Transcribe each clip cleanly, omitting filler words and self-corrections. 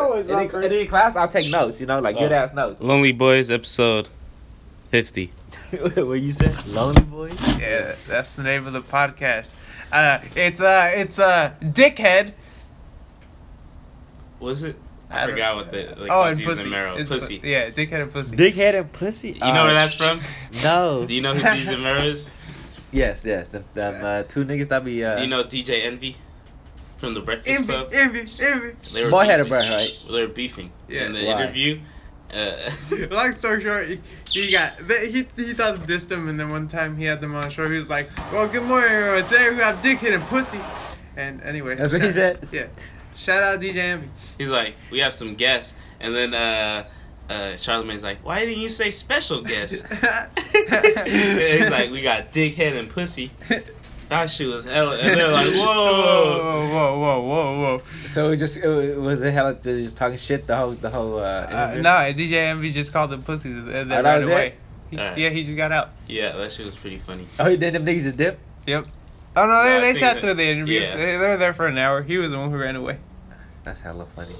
always any class, I'll take notes. You know, like good ass notes. Lonely Boys episode 50. What you said? Lonely Boys? Yeah, that's the name of the podcast. It's Dickhead. Was it? I forgot what the and pussy. Pussy. Yeah, Dickhead and Pussy. Dickhead and Pussy. You know where that's from? No. Do you know who DJ and Mero is? Yes. Them two niggas that be. Do you know DJ Envy from the Breakfast Club? Envy. They were Boy had a beefing. breath, right? They were beefing in the Why? interview. Long story short, he thought he dissed him, and then one time he had them on the show. He was like, "Well, good morning, everyone. Today we have Dickhead and Pussy." And anyway, That's what he said. Yeah. Shout out DJ Envy. He's like, we have some guests, and then Charlamagne's like, why didn't you say special guests? He's like, we got Dickhead and Pussy. That shit was hella, and they're like, whoa. So it was hella just talking shit the whole interview? No, DJ Envy just called them pussy and then that right was away. it? Yeah, he just got out. Yeah, that shit was pretty funny. Oh, he did them niggas just dip? Yep. Oh no, No, I they think sat that- through the interview. yeah. They were there for an hour. He was the one who ran away. That's hella funny.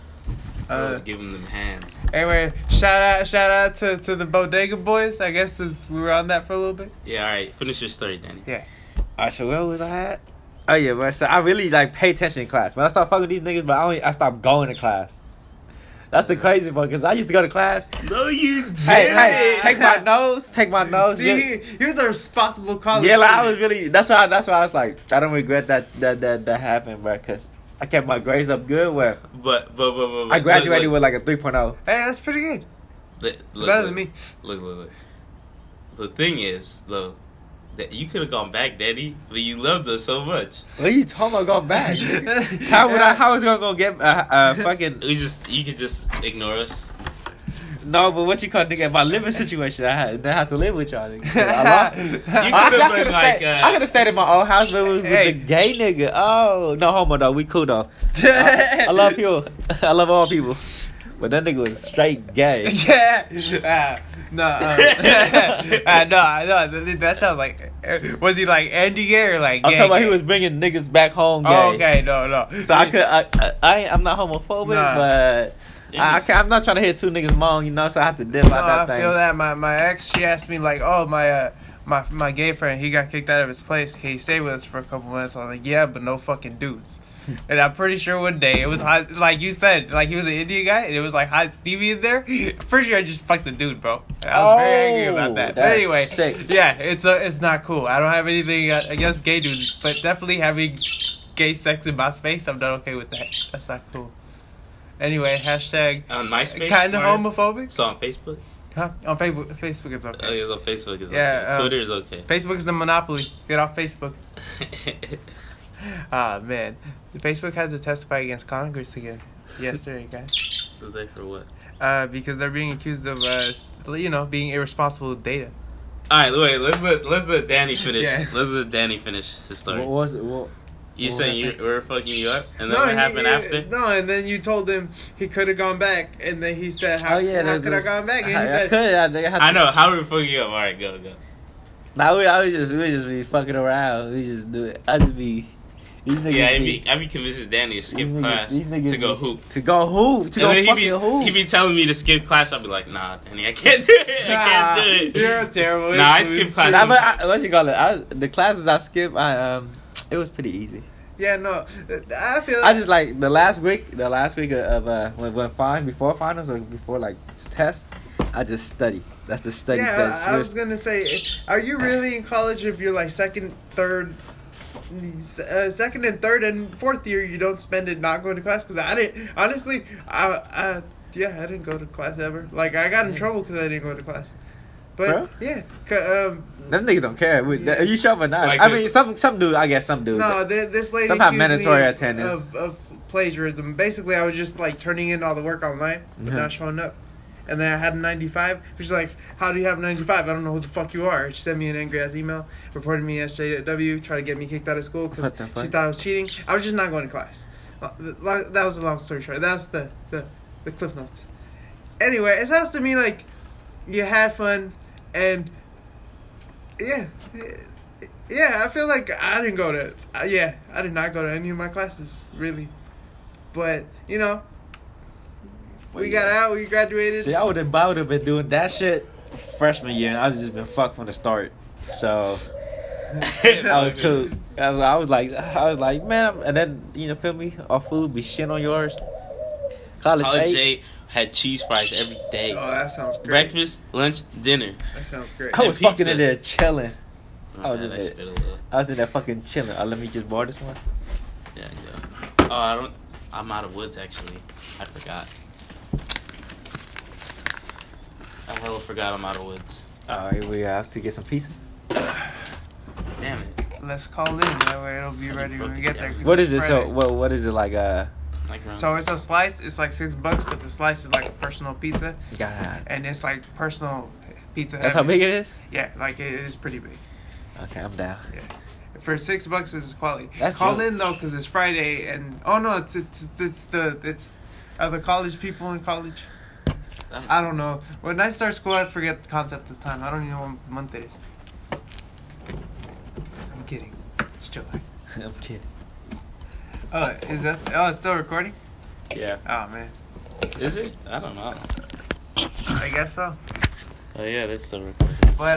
Give him them hands. Anyway, shout out to the Bodega Boys. I guess we were on that for a little bit. Yeah, all right. Finish your story, Danny. Yeah. Alright, so where was I at? Oh yeah, bro. So I really like pay attention in class. When I start fucking with these niggas, but I stopped going to class. That's the crazy part, because I used to go to class. No, you didn't. Hey, take my nose. See, he was a responsible college. Yeah, like I student. was really. That's why I was like, I don't regret that happened, bro. Because I kept my grades up good. Where But I graduated with like a 3.0. Hey, that's pretty good. Look, Better than me. Look. The thing is, though, that you could have gone back, Daddy, but you loved us so much. What are you talking about going back? How was I gonna go get fucking? You could just ignore us. No, but what you call nigga? My living situation, I had to live with y'all. Nigga. So I lost. You could I have could been like, have stayed in my old house, but it was with the gay nigga. Oh, no homo though. We cool though. I love people. I love all people. But that nigga was straight gay. Yeah. No. That sounds like. Was he like Andy Gay or like? I'm gay, talking about gay? he was bringing niggas back home gay. Oh, okay, no. So I'm not homophobic, Nah. but I'm not trying to hit two niggas long, you know. So I have to dip out that I thing. feel that. My ex, she asked me like, oh my gay friend, he got kicked out of his place. He stayed with us for a couple months. I was like, yeah, but no fucking dudes. And I'm pretty sure one day it was hot, like you said, like he was an Indian guy, and it was like hot Stevie in there. I'm pretty sure I just fucked the dude, bro. I was very angry about that. But that's anyway, sick. yeah, it's not cool. I don't have anything against gay dudes, but definitely having gay sex in my space, I'm not okay with that. That's not cool. Anyway, hashtag on MySpace. kind of Martin? homophobic. So on Facebook. Huh? On Facebook it's okay. Oh yeah, on Facebook is Yeah, okay. Twitter is okay. Facebook is the monopoly. Get off Facebook. Ah, man. Facebook had to testify against Congress again yesterday, guys. Did they for what? Because they're being accused of, being irresponsible with data. All right, wait. Let's let Danny finish. Yeah. Let's let Danny finish his story. What was it? What You was saying that? we're fucking you up, and then what happened after? No, and then you told him he could have gone back, and then he said, "How could I gone back?" And he said, I know how we fucking you up. All right, go. Nah, we just be fucking around. We just do it. I just be. These niggas Yeah, I be convincing Danny to skip class to go hoop. To go hoop. To go And then fucking hoop. he be telling me to skip class. I'll be like, nah, Danny, I can't do it. I can't do it. You're terrible. Nah, I skip class. Nah, but what you call it? The classes I skip, it was pretty easy. Yeah, no, I feel. I just like the last week of before finals or before like tests, I just study. That's the study. Yeah, I was gonna say, are you really in college if you're like second and third and fourth year you don't spend it not going to class? Because I didn't, honestly, I didn't go to class ever. Like I got in trouble because I didn't go to class. But yeah, them niggas don't care. Are you sure or not? Like I mean, some do. I guess some do. no, this lady some have accused mandatory me attendance of plagiarism. Basically, I was just like turning in all the work online but not showing up. And then I had a 95. She's like, how do you have a 95? I don't know who the fuck you are. She sent me an angry ass email, reported me SJW, tried to get me kicked out of school because she thought I was cheating. I was just not going to class. That was a long story short. That was the Cliff Notes. Anyway, it sounds to me like you had fun, and yeah, I feel like I didn't go to, I did not go to any of my classes, really. But, We got out. We graduated. See, I would have been doing that shit freshman year, and I was just been fucked from the start. So I was cool. I was like, man, and then feel me? Our food be shit on yours. College Day had cheese fries every day. Oh, that sounds great. Breakfast, lunch, dinner. That sounds great. I was fucking in there chilling. Oh, I was man, in I there. spit a little. I was in there fucking chilling. Let me just borrow this one. Yeah, go. Oh, I'm out of woods actually. I forgot. I hella forgot I'm out of woods. Alright, we have to get some pizza. Damn it. Let's call in. That way it'll be ready when we get there. What is it? Friday. So what is it like? So it's a slice. It's like $6, but the slice is like a personal pizza, God. and it's like personal pizza. That's how big it is. Yeah, like it is pretty big. Okay, I'm down. Yeah. For $6, it's quality. That's Call true. in though, cause it's Friday, and it's the college people in college. I don't know. When I start school, I forget the concept of time. I don't even know what month it is. I'm kidding. It's July. I'm kidding. Oh, is that? Oh, it's still recording. Yeah. Oh man. Is it? I don't know. I guess so. Oh yeah, that's still recording. But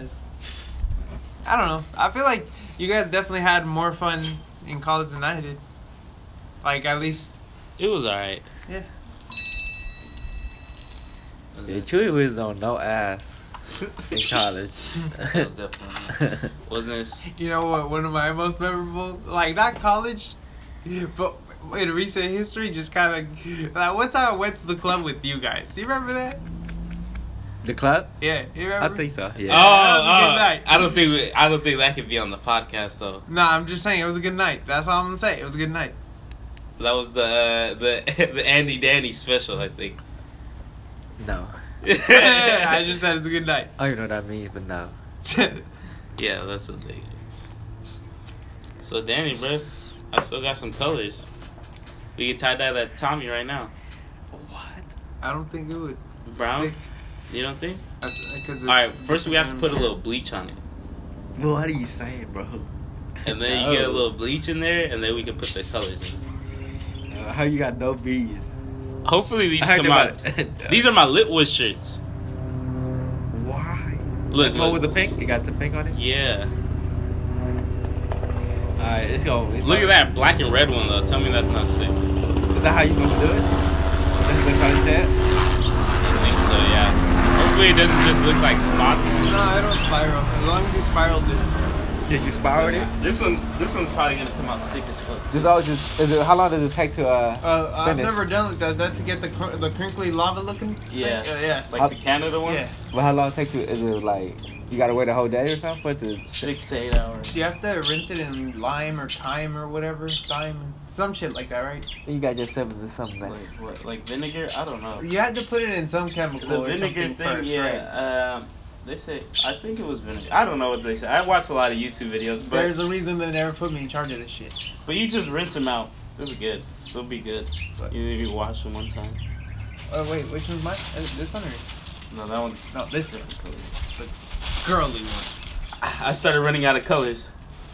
I don't know. I feel like you guys definitely had more fun in college than I did. Like at least. It was alright. Yeah. Yeah, Chewy was on no ass in college. That was definitely wasn't this. You know what? One of my most memorable, like not college, but in recent history, just kind of like one time I went to the club with you guys. Do you remember that? The club? Yeah, you I remember? think so. Oh, Yeah. that was a good night. I don't think that could be on the podcast though. Nah, I'm just saying it was a good night. That's all I'm gonna say. It was a good night. That was the the Andy Danny special, I think. No. I just said it's a good night. I don't even know what that means, but no. Yeah, that's the thing. So Danny, bro, I still got some colors. We can tie dye that Tommy right now. What? I don't think it would. Brown? You don't think? Cause All right, first we have to put a little bleach on it, Well, what are you saying, bro? and then you get a little bleach in there, and then we can put the colors in. How you got no bees? Hopefully these I heard come out. about it. These are my Litwood shirts. Why? Look, The one with the pink? You got the pink on it? Yeah. Alright, let's go. Look at that black and red one though. Tell me that's not sick. Is that how you supposed to do it? That's how they said? I think so, yeah. Hopefully it doesn't just look like spots. No, I don't spiral. As long as you spiraled it. Did you spiral it? This one's probably gonna come out sick as fuck. How long does it take to I've finish? never done it. Does that to get the crinkly lava looking? Yeah. thing? Yeah. Like the Canada one? Yeah. But how long it take to? Is it like you gotta wait a whole day or something for it to? 6 to 8 hours. You have to rinse it in lime or thyme or whatever. Thyme, some shit like that, right? You got yourself into something Like nice. what? Like vinegar? I don't know. You had to put it in some chemical The or vinegar something thing, first, yeah. right? They say I think it was vinegar. I don't know what they say. I watch a lot of YouTube videos, but There's a reason they never put me in charge of this shit. you just rinse them out. It'll be good. It'll be good. What? You maybe wash them one time. Oh wait, which one's mine? This one or No, that one. no? This one, the girly one. I started running out of colors.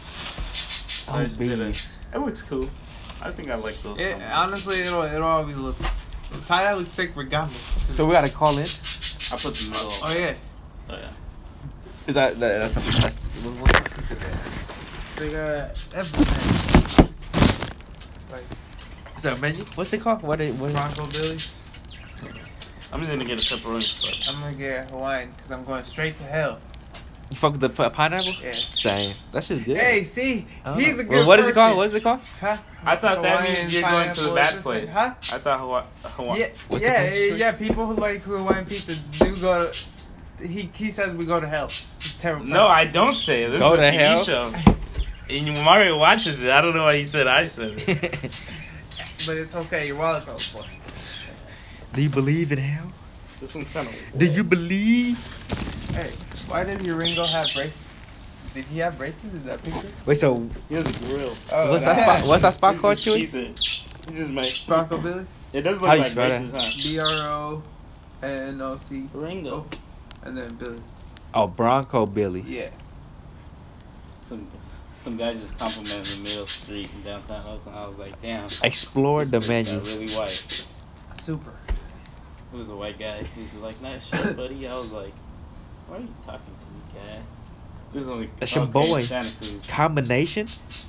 Oh, I just did bees. it looks cool. I think I like those. It, colors. honestly, it'll always look. Tie dye looks sick regardless. So we gotta call in. I put the metal. Oh yeah. Oh yeah. Is that's something? What's They got everything. Like is that a menu? What's it called? What? Bronco Billy. I'm just gonna get a pepperoni. But I'm gonna get Hawaiian because I'm going straight to hell. You fuck with the pineapple? Yeah. Same. That's just good. Hey, see, I don't he's know. a good Well, what is it person. called? What is it called? Huh? I thought that means Hawaiian, you're going to the pineapple, bad assistant. place. Huh? I thought Hawaii. Yeah, What's the yeah, place? yeah. People who like Hawaiian pizza do go to. He says we go to hell. It's terrible. No, I don't say it. This Go is a to TV hell? show. And Mario watches it. I don't know why he said I said it. But it's okay. Your wallet's all full. Do you believe in hell? This one's kind of. Do you believe? Hey, why does your Ringo have braces? Did he have braces in that picture? Wait, so He has a grill. Oh, what's that spot? What's that spot This called, is Chewy? cheaper. This is my. Bronco Billy's? It does How look you like spell that? braces, huh? BRONOC. Ringo. And then Billy. Oh, Bronco Billy. Yeah. Some guy just complimented Mill Street in downtown Oakland. I was like, damn. Explore the this place menu. got really white. Super. It was a white guy. He was like, "Nice shirt, buddy." I was like, "Why are you talking to me, guy?" This is only That's your boy. Santa Cruz. Combination?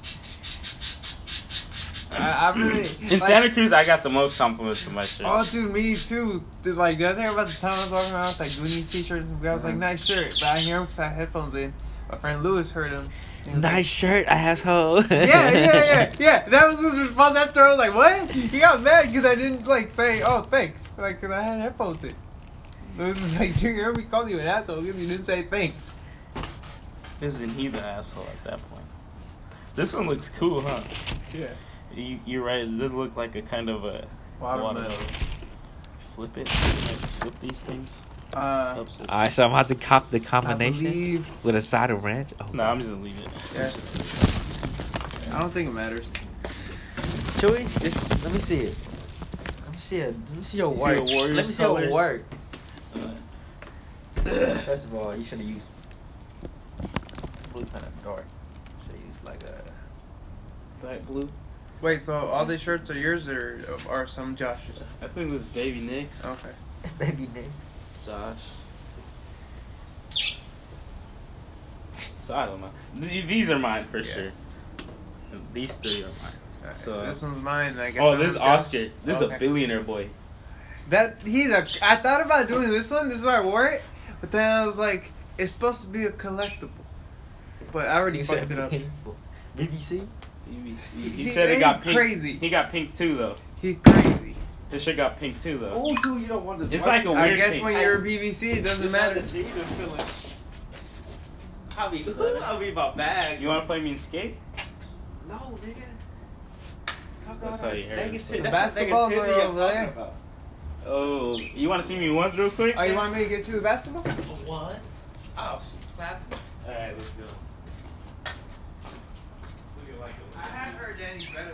I really In Santa Cruz, I got the most compliments for my shirt. Oh, dude, me too. Dude, like, the other thing about the time I was walking around with like Goonies t-shirts, and I was like, nice shirt, but I hear him because I had headphones in. My friend Lewis heard him. He was Nice shirt, asshole. yeah. That was his response after. I was like, what? He got mad because I didn't like say, oh, thanks, like, because I had headphones in. Lewis was like, you heard me call you an asshole because you didn't say thanks. Isn't he the asshole at that point? This one looks cool, huh? Yeah. You're right. It does look like a kind of a Watermelon. Flip it. Flip these things. Helps it. Alright, so I'm about to cop the I combination believe. with a side of ranch. Oh, No, I'm just gonna leave it. Yeah. I don't think it matters. Chewy, just let me see it. Let me see it. Let me see your You see work. your Warriors Let me see your colors? work. First of all, you should have used blue kind of dark. Should have used like a Black blue. Wait, so all these shirts are yours or are some Josh's? I think this is Baby Nick's. Okay. baby name. Josh. So I don't know. These are mine for Yeah. sure. These three are mine. Alright, So- this one's mine. I guess Oh, that this is one's Josh. Oscar. This is Okay. a billionaire boy. I thought about doing this one. This is why I wore it, but then I was like, it's supposed to be a collectible. But I already You fucked said it up. BBC? He said it got He's pink. crazy. He got pink too though. He's crazy. This shit got pink too though. Oh, dude, you don't want this. It's like a I weird guess thing. when you're a BBC, it doesn't matter. I'll be my bag. You want to play me in skate? No, nigga. That's how you hear it. The basketballs are over there. Oh, you want to see me once real quick? Oh, you want me to get you a basketball? What? Oh, she clapping. All right, let's go. I have heard Danny's better than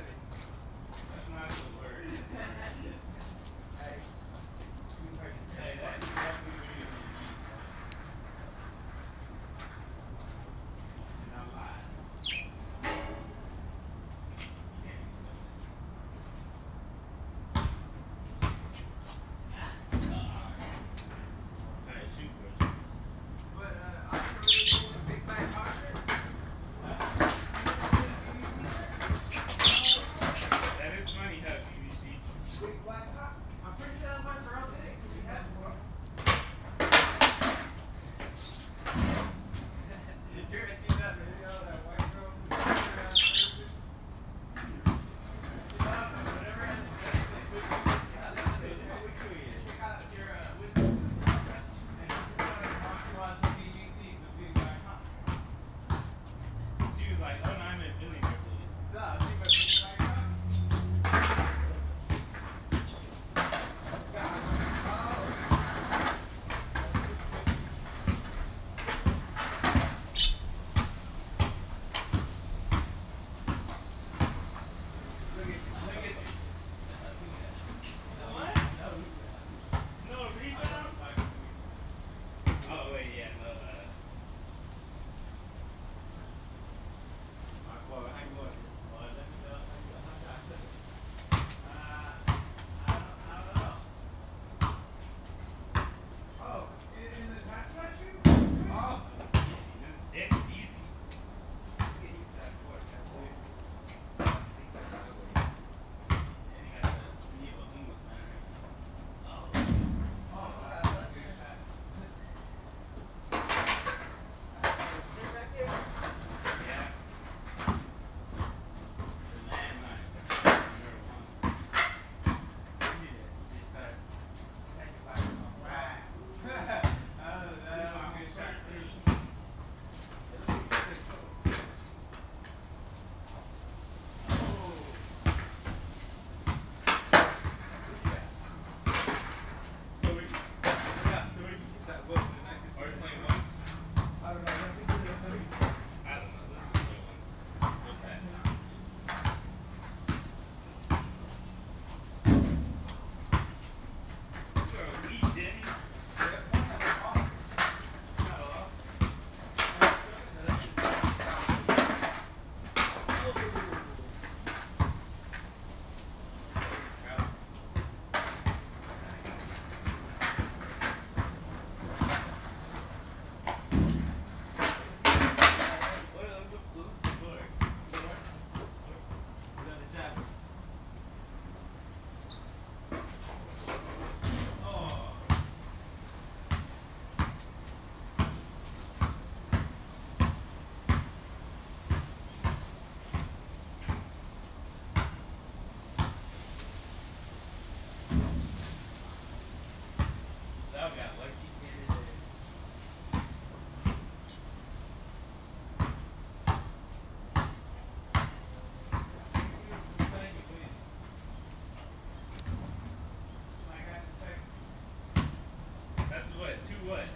That's what? 2 what?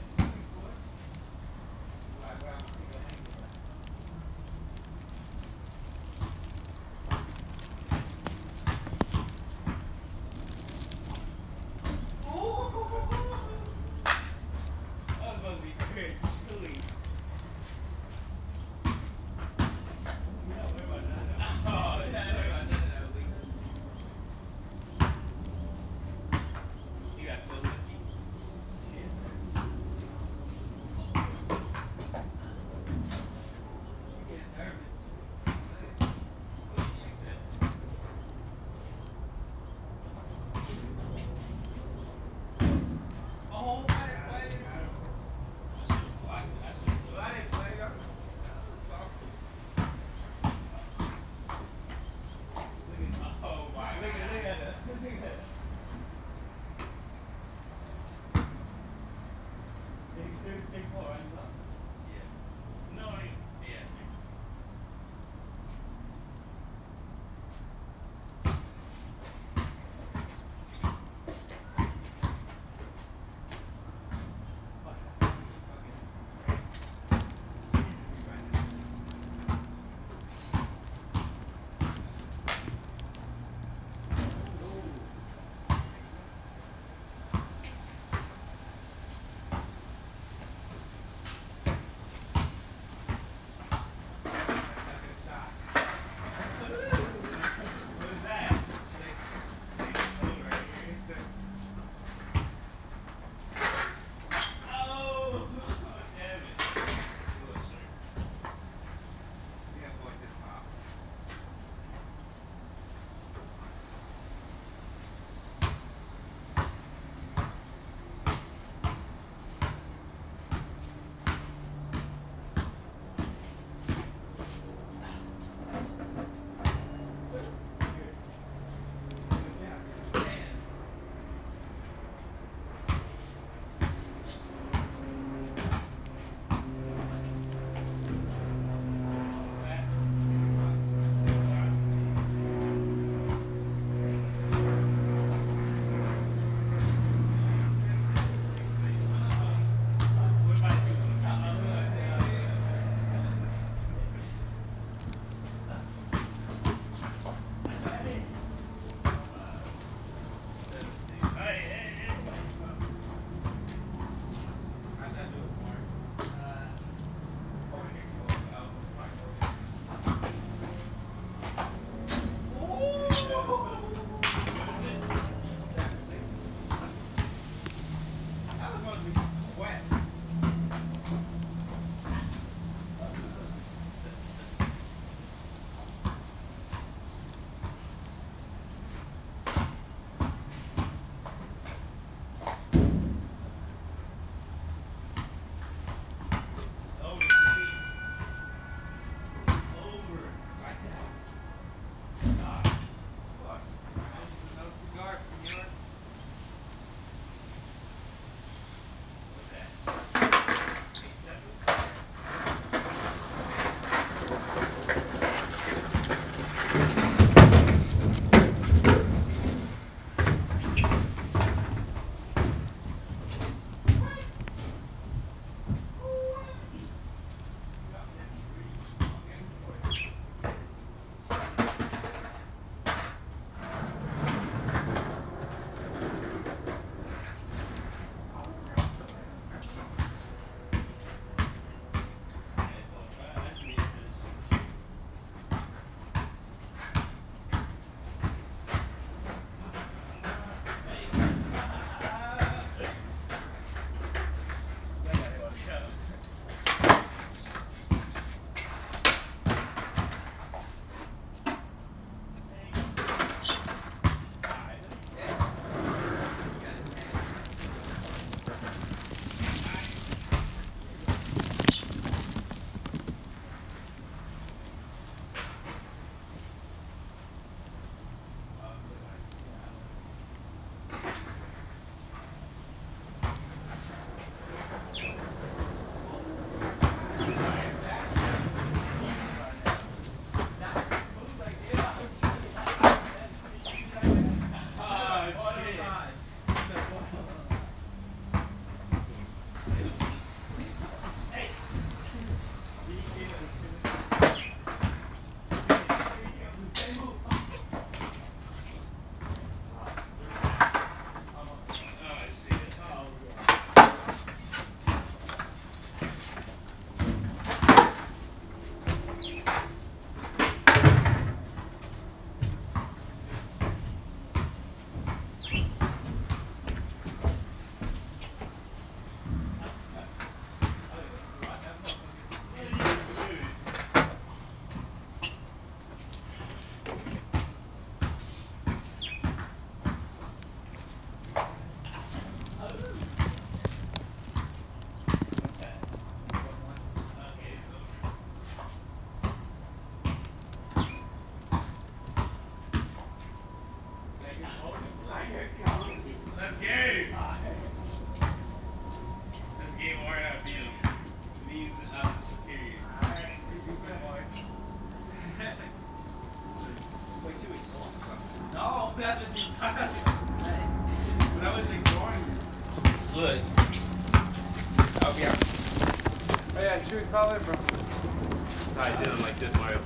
Look. I'll be out. Oh yeah, should we call it, bro? I did them like this, Mario.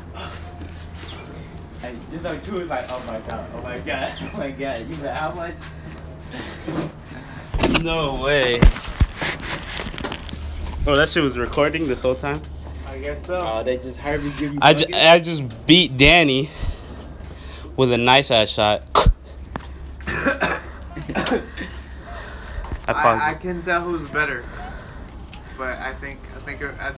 Hey, you know, you was like, oh my god, oh my god, oh my god. You know how much? No way. Oh, that shit was recording this whole time? I guess so. Oh, they just heard me give you. I just beat Danny with a nice ass shot. I paused. I can tell who's better, but I think